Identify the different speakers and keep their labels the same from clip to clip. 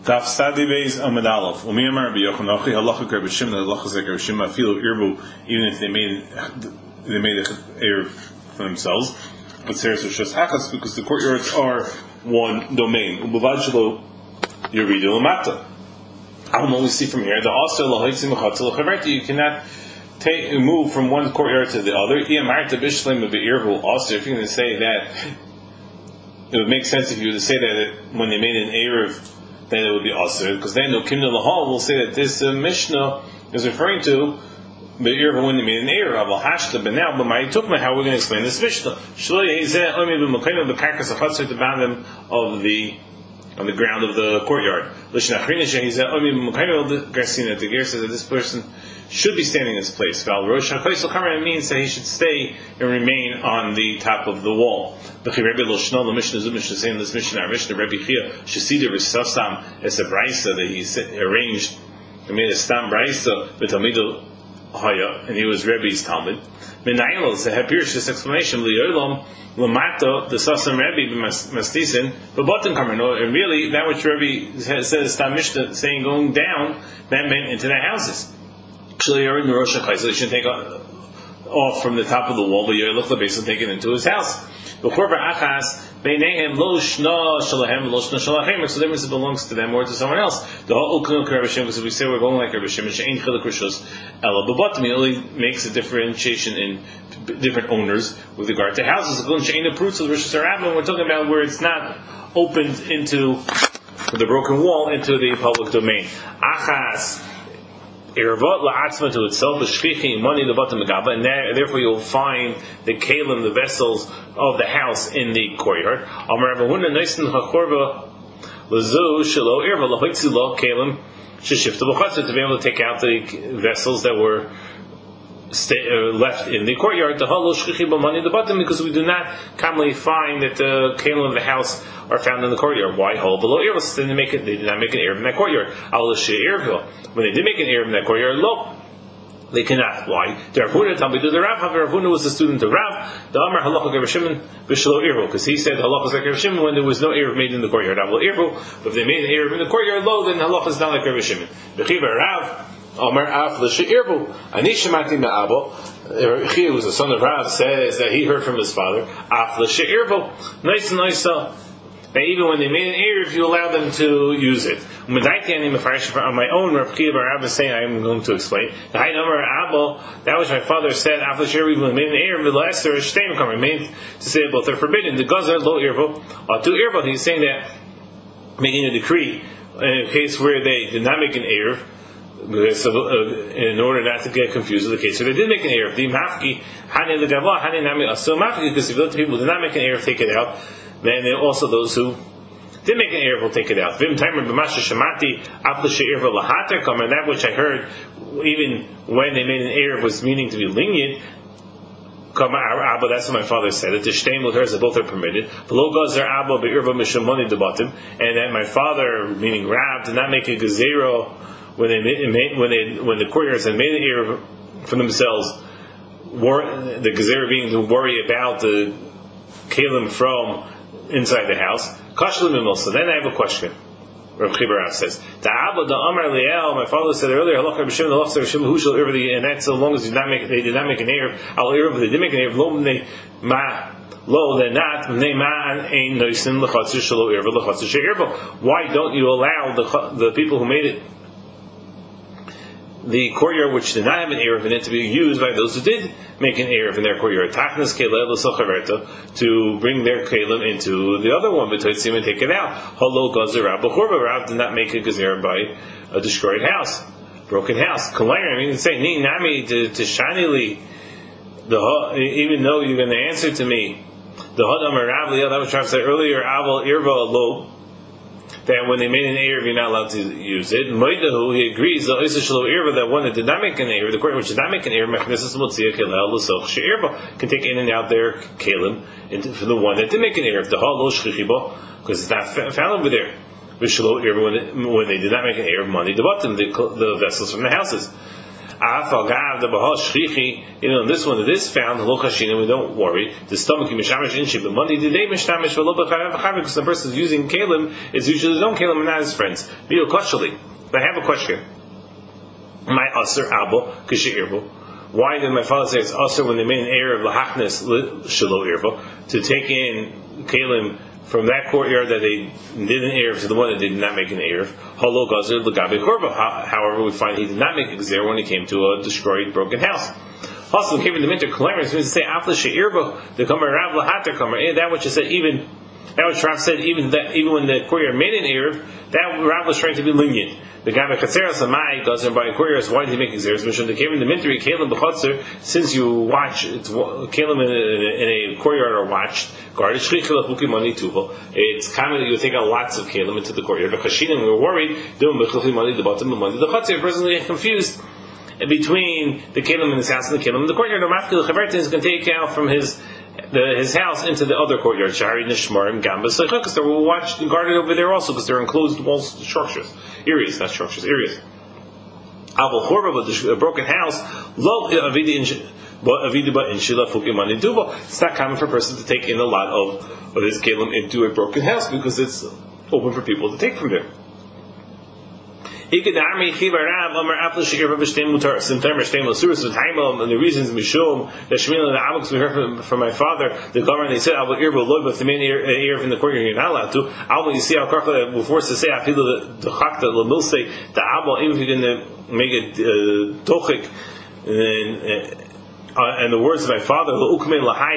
Speaker 1: Daf Sadi Beis Amid Aleph. Umiyamar b'Yochanochi halacha Rabbi Shimon halacha zek Rabbi Shimon afilu irbu, even if they made a eruv for themselves. But Seres Rishos Achas, because the courtyards are one domain. U'bavad shelo yiridu l'mata. I will only see from here the also lahoitzim u'chatzil l'chaverti. You cannot move from one courtyard to the other. Iyamarta b'shleim b'irvu. Also, if you're going to say that, it would make sense if you were to say that when they made an eruv, then it would be asr, because then no kimna lahal will say that this Mishnah is referring to the eruv when they made an eruv. Aval hashta, but now, but my tukma, how we're going to explain this Mishnah? Shloy yezeh omi b'mokayim b'karkas achatzor, the bottom of the ground of the courtyard. L'shnachrina sheyezeh omi b'mokayim b'garsina. The ger says that this person should be standing in this place. Val rosh hakoisel kamar means that he should stay and remain on the top of the wall. The Rebbe Loshno, the Mishnah Zumish is saying this Mishnah, our Mishnah Rebbe Chia, Shesider V'Sasam, as a brisa that he arranged, he made a stam brisa v'Talmido Haya, and he was Rebbe's Talmud. Menayel is a Hapirish, this explanation, Li'olam, Lamato, the Sasam Rebbe Mastisin, but bottom kamar, and really that which Rebbe says, Stam Mishnah saying going down, that meant into their houses. Actually, you're in the Rosh Hashanah, so you should take off from the top of the wall, but you're look the base and take it into his house. So the difference belongs to them or to someone else. Because we say we're going like Rabbi Shimon, it only makes a differentiation in different owners with regard to houses. We're talking about where it's not opened into the broken wall into the public domain. Ervot la'atzma to itself, shchichi money the bottom of Gaba, and therefore you'll find the kalim, the vessels of the house in the courtyard. Amar Avahuna Naisin Hakorba Lazu Shelo Erva Lahoitzilo Kalim Shishifta B'Chatzah, to be able to take out the vessels that were left in the courtyard. The halo shchichi b'mani the bottom, because we do not commonly find that the kalim of the house are found in the courtyard. Why? Hol below eruv. They did not make an eruv in that courtyard. When they did make an eruv in that courtyard, lo, they cannot. Why? The Ravuna Talmidu the Rav. Ravuna was the student of Rav. The Amar halacha Rabbi Shimon v'shelo eruv, because he said halacha like Rabbi Shimon when there was no eruv made in the courtyard. Avol eruv, but if they made an eruv in the courtyard, lo, then halacha is not like Rabbi Shimon. B'chiva Rav. Amar af l'she'irbu ani shemati me'abo. He was the son of Rav, says that he heard from his father. Af l'she'irbu. Nice. That even when they made an eruv, you allow them to use it. On my own, Rav Chia bar Rav is saying, I am going to explain. That which my father said, after Sheri when they made an eruv, means to say both are forbidden. The gazer lo irvo, to irvo. He's saying that, making a decree in a case where they did not make an eruv, because in order not to get confused with the case, so they did make an eruv. Because if the people did not make an eruv, take it out. Then also those who did make an eruv will take it out. And that which I heard, even when they made an eruv, was meaning to be lenient. That's what my father said. That the shtein with hers, that both are permitted. And that my father, meaning Rab, did not make a gezerah when the courtiers had made an eruv for themselves. The gezerah being to worry about the kalim from inside the house. So then I have a question. Rav Chibar says, my father said earlier, and that's so long as they did not make an eruv. They did make an eruv. Why don't you allow the people who made it, the courtyard which did not have an eruv in it, to be used by those who did make an eruv in their courtyard, to bring their kalim into the other one, but and take it out. Rav did not make a gezerah by a destroyed house, broken house. Say, even though you're going to answer to me, the that was trying to say earlier, that when they made an eruv, you're not allowed to use it. Moidahu, he agrees, that one that did not make an eruv, the court which did not make an eruv, can take in and out their kalim for the one that did make an eruv, because it's not found over there. When they did not make an eruv, money the bottom, the vessels from the houses.
Speaker 2: This one that is found, we don't worry. The stomach but Monday the day because the person is using kalim is usually his own kalim and not his friends. I have a question. My aser abo kishirbo. Why did my father say it's aser when they made an erev lahachnes shelo irbo to take in kalim from that courtyard that they did an erev to the one that did not make an erev? Halo gazer l'gabe korba. However, we find he did not make a gzer when he came to a destroyed, broken house. Also, came in the winter calamitous means to say after sheirbo the kamer rav lahater kamer. That which is said even that which Rav said even when the courtyard made an erev, that Rav was trying to be lenient. The guy by Chatzeros Amai goes and by courtyards. Why did he make exeris? Mission the came in the minteri kalim b'chatzer. Since you watch it's kalim in a courtyard are watched. Guarded shlichel achukim money tuval. It's common that you take out lots of kalim into the courtyard. But Chashinim we were worried doing b'chilchim money the bottom of money the chatzer. Personally get confused between the kalim in his house and the kalim in the courtyard. The mafkil chavertin is going to take out from his house into the other courtyard, Shari Nishmarim Gambas, because they were watched and guarded over there also, because they're enclosed walls, structures, areas, not structures, areas. Abel Chorba, but the broken house, it's not common for a person to take in a lot of his kalim into a broken house because it's open for people to take from there. And the reasons Mishum that Shemila the Amux we heard from my father, the government they said I will irbo loy, but if the main ear in the courtyard you're not allowed to. Alma you see how Karka we're forced to say I feel the chakta the milsei the Abba even if you're going to make it tochik and the words of my father that which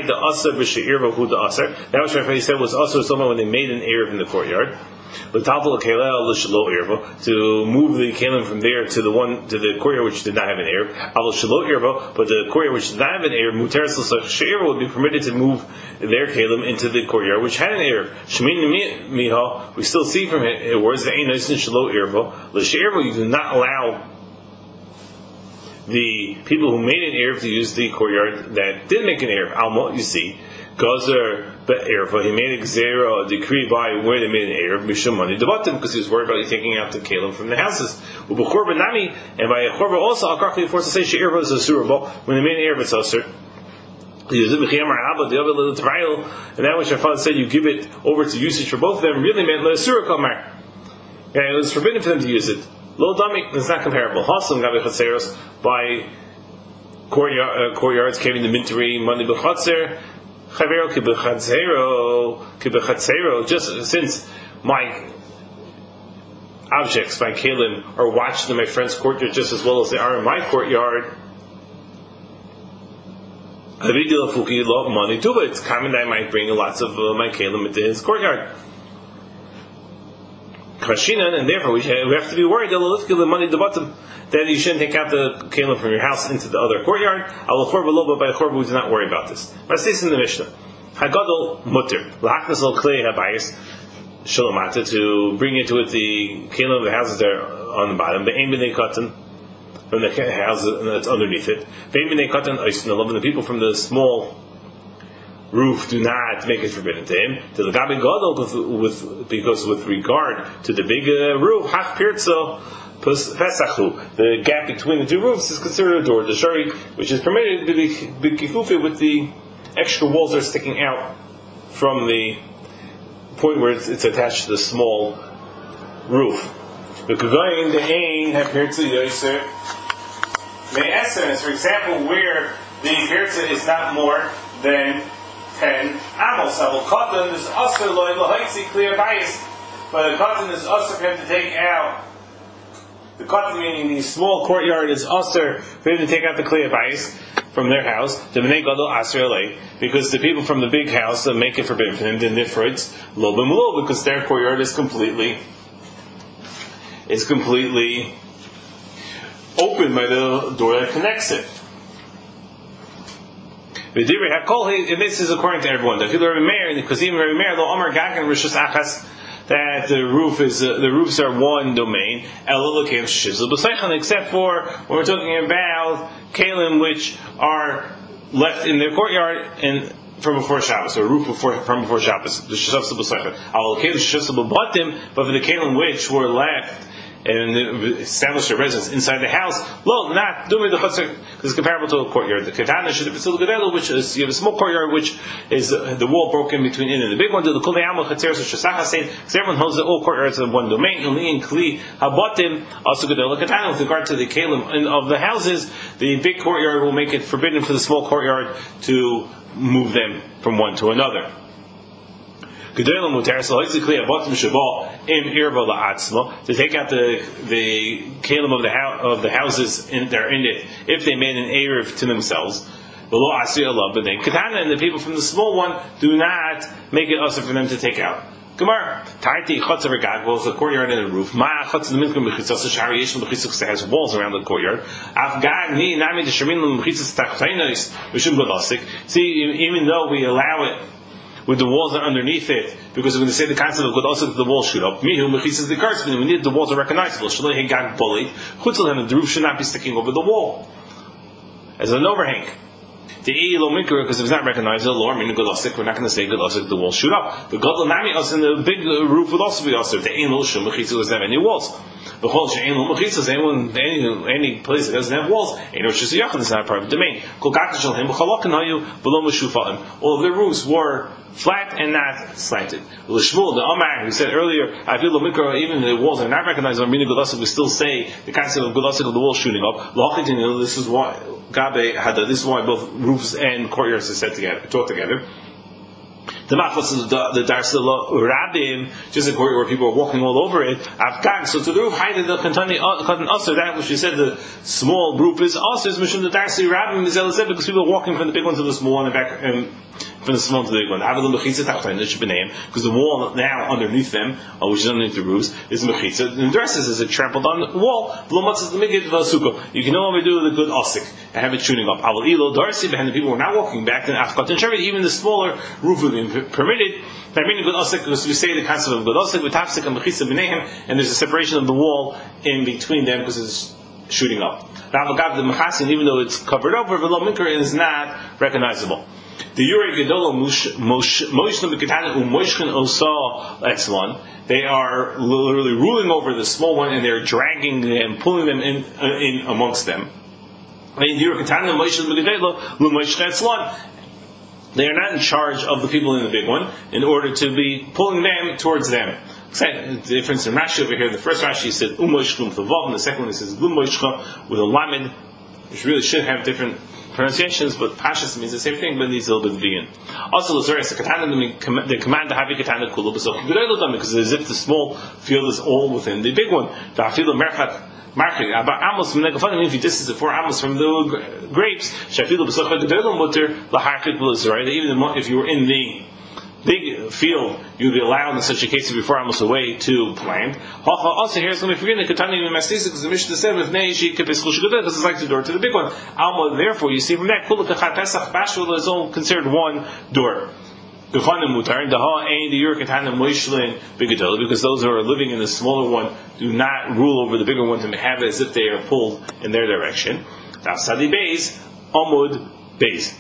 Speaker 2: my father said was also someone when they made an ear in the courtyard. To move the kalim from there to the courtyard which did not have an eir, but the courtyard which did not have an eir, would be permitted to move their kalim into the courtyard which had an eir. We still see from it words that you do not allow the people who made an eir to use the courtyard that did make an eir. Alma, you see. Gazer be'erva. He made a decree by where they made an erev mishum money debatim because he was worried about taking out the kalim from the houses. U'b'chorba nami and by a chorba also al karchli forced to say she'erva is a surable when they made an erev it's aser. And that which our father said you give it over to usage for both of them really meant le'asura kamar. It was forbidden for them to use it. Lo dami it's not comparable. Haslam gabe chatzeros by courtyards came in the minteri money b'chatzer. Just since my objects, my kalim, are watched in my friend's courtyard just as well as they are in my courtyard, it's common that I might bring lots of my kalim into his courtyard. And therefore we have to be worried that you shouldn't take out the kalim from your house into the other courtyard. But by chorba we do not worry about this. Let's say this in the Mishnah. Hagadol mutter lahaknas al klei habayis shalomata to bring into it the kalim of the houses there on the bottom. The aim b'nei katan from the house that's underneath it. The aim b'nei katan oisin and the people from the small roof do not make it forbidden to him. To the gabi gadol because with regard to the big roof hach pirtzo. The gap between the two roofs is considered a door. The shari, which is permitted to be kifufi with the extra walls that are sticking out from the point where it's attached to the small roof. The kavayin the ain have pirtza yoser may essence, for example, where the pirtza is not more than 10 amos. Avol cotton is also loy lahaitzi clear bias, but the cotton is also for him to take out. The cotton, meaning the small courtyard, is usher for him to take out the klei habayis from their house. The bnei gadol aser alei, because the people from the big house make it forbidden for him. The nifritz lo b'mulo, because their courtyard is completely open by the door that connects it. And this is according to everyone. Because even Rabbi Meir lo amar gagan rishus achas. That the roofs are one domain, except for when we're talking about kalim which are left in their courtyard and from before Shabbos, or a roof from before Shabbos. But for the kalim which were left and establish their residence inside the house. Lo, not doing the chutzner, because it's comparable to a courtyard. The katana should have been which is you have a small courtyard, which is the wall broken between in and the big one. The kol ne'amal chatzeres shasachas saying because everyone holds that all courtyards in one domain. Only kli habatim also gedol katana. With regard to the kalim of the houses, the big courtyard will make it forbidden for the small courtyard to move them from one to another. To take out the kalim of the houses they're in it, if they made an erev to themselves, but then katana and the people from the small one do not make it also for them to take out. Gemara, Tarti Chotzer Gag, well, the courtyard and the roof. Ma Chotzer the Minkum Bechitzas Shari Yeshon Bechitzas has walls around the courtyard. Af Gag Ni Nami the Shemin Bechitzas Tachtainos Mishum Godasik. See, even though we allow it with the walls are underneath it, because we're going to say the concept of Godasik, the walls shoot up. Mihu Bechitzas the Karts, we need the walls are recognizable. Shalei Gag Bullied. Chutzel the roof should not be sticking over the wall as an overhang. The elo mikra, because if it's not recognized, the law meaning godasik, we're not going to say godasik, the walls shoot up. The godla nami us in the big roof would also be us. The ein shum mechitza doesn't have any walls. The whole she'ein lo mechitza, any place that doesn't have walls, ein rosh yachad is not a private domain. Kol gakashal him b'chalakin hayu below meshufa'im. All of the roofs were flat and not slanted. L'shmuel the Amar who said earlier, I feel the mikra, even the walls are not recognized. Meaning godasik, we still say the concept of godasik of the walls shooting up. This is why. Gabe Hada. This is why both roofs and courtyards are said together, taught together. The machlas is the darsila rabim, just a courtyard where people are walking all over it. Afghan. So to the roof height of the kantani also that which you said the small roof is also is mishum the darsila rabim is elazeh because people are walking from the big one to the small one and back from the small to the big one. Because the wall now underneath them, which is underneath the roofs, is mechitza. And the rest is a trampled on wall. You can no longer do the good osik and have it shooting up. And the people were not walking back. Then even the smaller roof would be permitted. That meaning good osik, because we say the concept of good osik with tafsik and mechitza b'neihem, and there's a separation of the wall in between them because it's shooting up. Now, the mechasin, even though it's covered over, v'lo mikra is not recognizable. The Yuri Gedolo Moishlim B'Ketana U'Moishchen Osa Etzlon. They are literally ruling over the small one, and they're dragging them, pulling them in amongst them. And the Yuri Ketana Moishlim B'Ketana U'Moishchen Etzlon. They are not in charge of the people in the big one, in order to be pulling them towards them. The difference in Rashi over here. The first Rashi said U'Moishchen with a Vav, and the second one says U'Moishchen with a Lamed, which really should have different pronunciations, but Pashas means the same thing, but needs a little bit of vegan. Also, the katana, they command the happy katana kulu b'soch because as if the small field is all within the big one. The afilu merchat market about amos from negafanim. If you distance it 4 amos from the grapes, shafilu b'soch gedolim mutter laharkik b'lizray. Even if you were in the big field, you'd be allowed in such a case to be 4 amos away to plant. Also, here's going to be forgetting the katana even mastis because the Mishnah said with neishi kipes chushgedel because it's like the door to the big one. Alma, therefore, you see from that kula kachat pesach bashul is all considered one door. Gefanim mutar and daha ain the yur katana moishlin bigedel because those who are living in the smaller one do not rule over the bigger one to have it as if they are pulled in their direction. Now, sadi beis amud beis.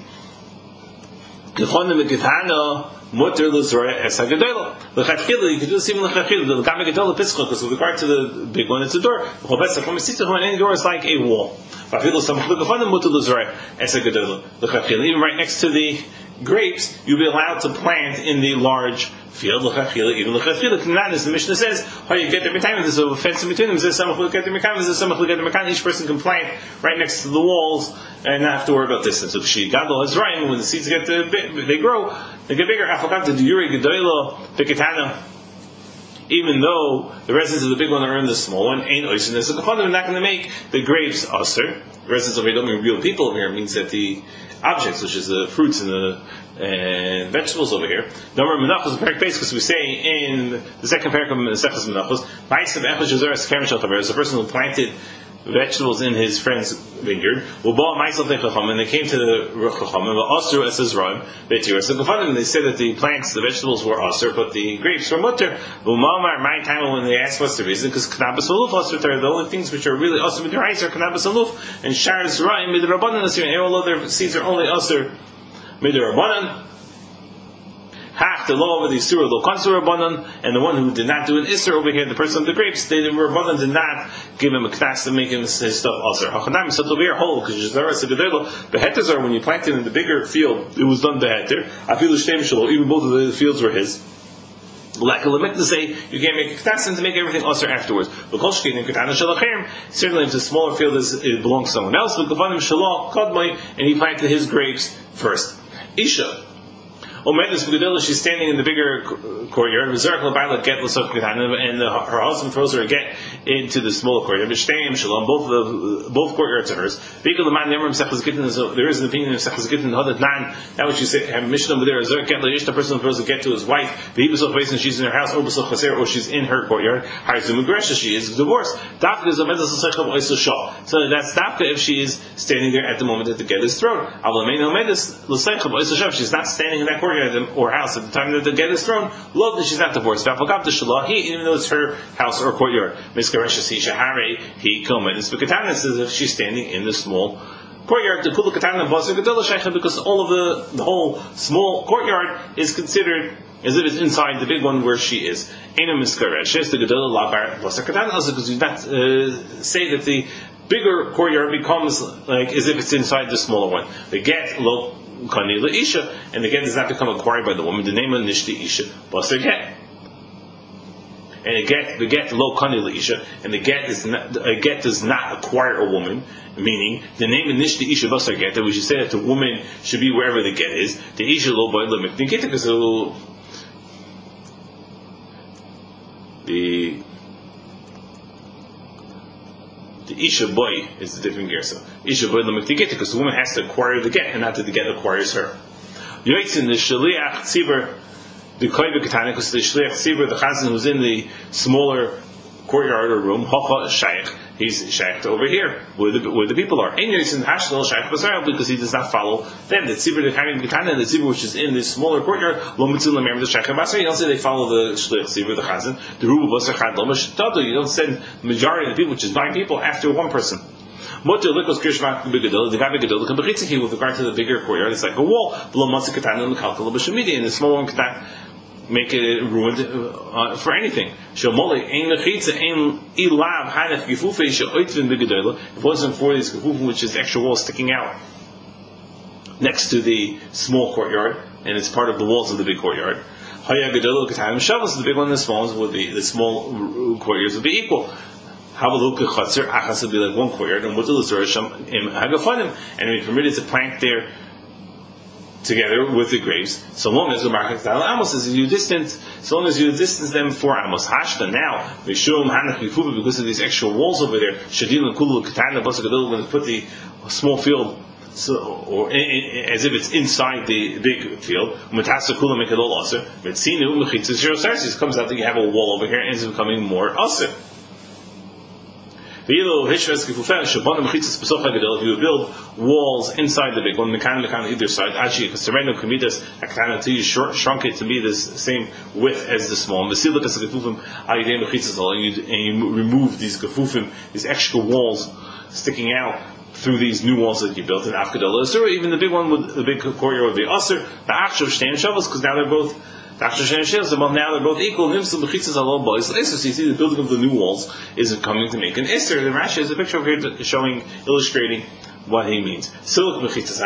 Speaker 2: Gefanim katana. Mutter l'zorah es ha'gedolah. L'chadchila, you can do this even l'chadchila. The gam ha'gedolah pitzchah, because with regard to the big one, it's a door. L'chobetza from a sitah, and any door is like a wall. V'afilu samach l'gafanim mutter l'zorah es ha'gedolah. L'chadchila, even right next to the grapes, you'll be allowed to plant in the large field. L'chadchila, even l'chadchila. Not as the Mishnah says, how you get every time there's a fence in between them. There's samach l'get the mekan, there's samach l'get the mekan. Each person can plant right next to the walls and not have to worry about distance. So she gadol is right, when the seeds get they grow. They get bigger. The Yuri Gedolah B'Ketana, even though the residents of the big one are in the small one, ain't oisin. So they're not going to make the grapes usher. The residents over here don't mean real people over here. It means that the objects, which is the fruits and the vegetables over here, number of menachos parak base, because we say in the second parak of Mesechus Menachos, ma'asim echad shazar es kerem shel chaver, is a person who planted vegetables in his friend's vineyard. And they came to the Ruch Chachamim, and they said that the plants, the vegetables were Asr, but the grapes were Mutter. My time when they asked what's the reason, because Knabas Aluf Asr, the only things which are really Asr Midirais are Knabas Aluf, and Shar Zerayim Midirabbanan, and all other seeds are only Asr Midirabbanan. Half the law over the Isur lo Kansur Rabbanon, and the one who did not do an Isur over here, the person of the grapes, the Rabbanon did not give him a knas to make his stuff Asur. Hachanam so to be whole because Beheter when you planted in the bigger field, it was done Beheter. Afilu Shtem Shelo, even both of the fields were his. Like a limit to say you can't make a ketasin to make everything usher afterwards. Certainly, if the smaller field it belongs to someone else, and he planted his grapes first. Isha. She's standing in the bigger courtyard, and her husband throws her a get into the smaller courtyard. Both courtyards are hers. There is an opinion of Sechaz Gittin, that which you say, have a mission over there, the person who throws a get to his wife, and she's in her house, or she's in her courtyard, she is divorced. So that's dafka if she is standing there at the moment that the get is thrown. She's not standing in that courtyard or house at the time that the get is thrown, love that she's not divorced. Even though it's her house or courtyard. It's as if she's standing in the small courtyard. Because all of the whole small courtyard is considered as if it's inside the big one where she is. Because you do not say that the bigger courtyard becomes like as if it's inside the smaller one. The get lo kani leisha, and the get does not become acquired by the woman. The name of nishti isha baser get, and the get lo kani leisha, and the get does not acquire a woman. Meaning the name of nishti isha baser get, that we should say that the woman should be wherever the get is. The isha lo by limit the get because the Isha boy is the different gersa. Isha boy lemiktigeta because the woman has to acquire the get and not that the get acquires her. Yoitzin the shaliach tzibur the koiva katana because the shaliach tzibur the chazan who's in the smaller courtyard or room hacha shaykh he's shaykh over here where the people are. And Yoitzin hashlal shaykh basar because he does not follow them. The tzibur the katana and the tzibur which is in the smaller courtyard lo mitzul lemem the shaykh basar. You don't say they follow the shaliach tzibur the chazan the rubu basar chad lo mashtadu. You don't send the majority of the people which is 9 people after one person. With regard to the bigger courtyard, it's like a wall. And the small one cannot make it ruined for anything. If it wasn't for these gefufim, which is extra wall sticking out next to the small courtyard, and it's part of the walls of the big courtyard. The big one and the small ones would be the small courtyards would be equal. Would be like one courtyard, and we permitted to plant there together with the grapes, so long as the market amos is you distance, so long as you distance them for amos. Hashta now because of these extra walls over there. Shadil and kulu katana basakadil when put the small field. Or as if it's inside the big field. Matasa kula make it all aser. Metzinu mechitza shirosarsis comes out that you have a wall over here and it's becoming more aser. If you build walls inside the big one, either side, until you shrunk it to be the same width as the small, and you remove these gefufim, these extra walls sticking out through these new walls that you built in Afkadal Asur, even the big one, the big courtyard would be Asur, the Achshav Shtem Shavos, because now they're both now they're both equal. So you see the building of the new walls is coming to make an Isser. The Rashi has a picture over here illustrating what he means. The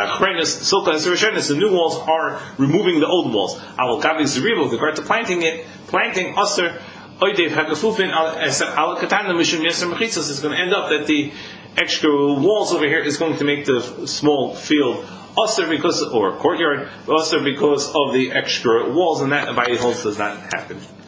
Speaker 2: new walls are removing the old walls. With regard to planting Asser, it's going to end up that the extra walls over here is going to make the small field Asr because, or courtyard, Asr because of the extra walls, and that by holds does not happen.